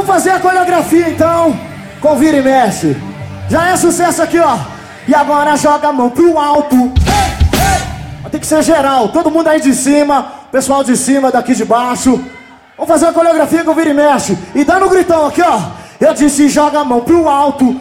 Vamos fazer a coreografia então, com vira e mexe. Já é sucesso aqui, ó. E agora joga a mão pro alto. Tem que ser geral, todo mundo aí de cima, pessoal de cima, daqui de baixo. Vamos fazer a coreografia com vira e mexe. E dando um gritão aqui, ó. Eu disse joga a mão pro alto.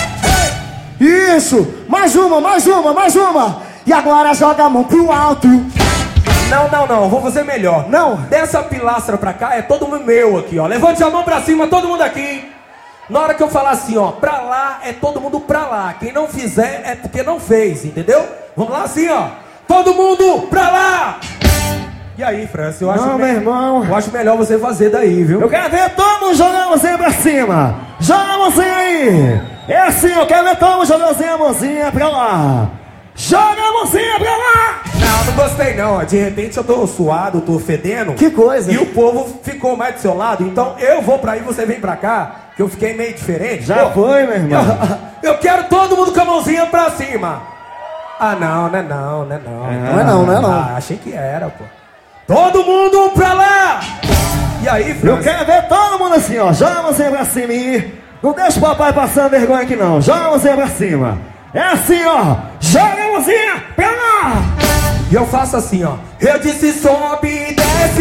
Isso, mais uma, mais uma, mais uma. E agora joga a mão pro alto. Não, vou fazer melhor. Não. Dessa pilastra pra cá é todo mundo meu aqui, ó. Levante a mão pra cima, todo mundo aqui. Na hora que eu falar assim, ó, pra lá é todo mundo pra lá. Quem não fizer é porque não fez, entendeu? Vamos lá assim, ó. Todo mundo pra lá! E aí, Francis, eu acho, meu irmão, eu acho melhor você fazer daí, viu? eu quero ver todo mundo jogando a mãozinha pra cima. Joga a mãozinha aí. É assim, eu quero ver todo mundo jogando a mãozinha pra lá. Joga a mãozinha pra lá. Não gostei não. De repente eu tô suado, tô fedendo. Que coisa. E o povo ficou mais do seu lado. Então eu vou pra aí, você vem pra cá. Que eu fiquei meio diferente. Já foi, meu irmão. Eu quero todo mundo com a mãozinha pra cima. Ah, não. Não é não. Ah, achei que era, pô. Todo mundo pra lá! E aí, Francis? Eu quero ver todo mundo assim, ó. Joga a mãozinha pra cima e não deixa o papai passando vergonha aqui, não. Joga a mãozinha pra cima. É assim, ó. Joga a mãozinha pra lá. E eu faço assim, ó. Eu disse sobe,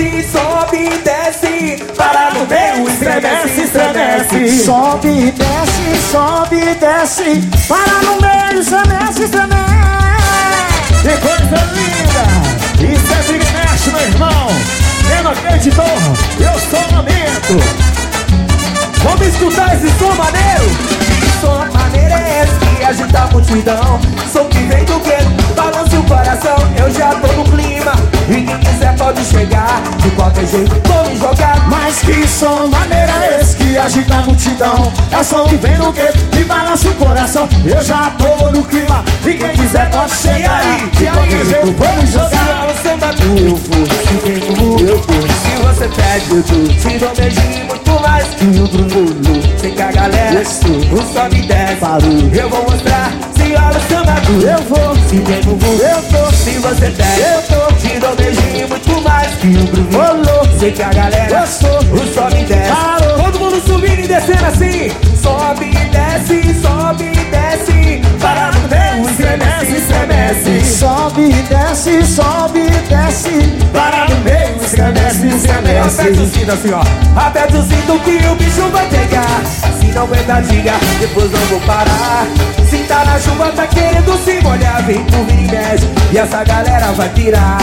desce. Para no meio, estremece. Sobe, desce. Para no meio, estremece. Que coisa linda! Isso é vira e mexe, meu irmão! Quem não acreditou, eu sou lamento! Vamos escutar esse som maneiro? Som maneiro é esse que agita a multidão. Som que vem do gueto, balança o coração. Eu já tô no clima e quem quiser pode chegar. De qualquer jeito, vou me jogar. Mas que som maneiro é esse que agita a multidão? É som que vem do gueto e balança o coração. Eu já tô no clima e quem quiser pode chegar. De qualquer jeito, vou me jogar. Você bate eu vou, se você pede eu dou. Se dou beijinho muito mais que o Bruno. Sei que a galera, o sobe e desce. Eu vou mostrar, se olha o samba do eu vou. Se tem bumbum, eu tô. Se você pede, eu tô. Te dou beijinho muito mais que o Bruno. Sei que a galera, o sobe e desce. Todo mundo subindo e descendo assim. Sobe e desce. Para no meio, estremece. Sobe e desce. Para no meio, estremece. Aperta o cinto assim, ó. Aperta o cinto que o bicho vai pegar. Se não aguenta, diga, depois não vou parar. Se tá na chuva, tá querendo se molhar. Vem pro vira e mexe e essa galera vai pirar.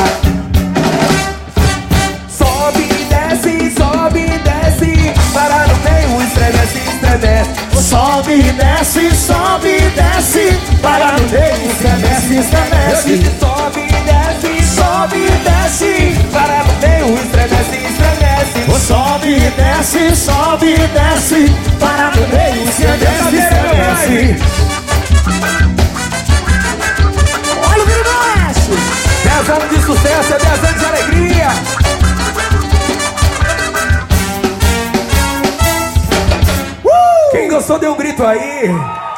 Sobe e desce. Para no meio, estremece. Sobe e desce. Para no meio, estremece. Eu disse sobe e desce. Para no meio, estremece. Sobe e desce. Para no meio, estremece. Olha o vira e mexe. 10 anos de sucesso, 10 anos de alegria. Quem gostou, dê um grito aí.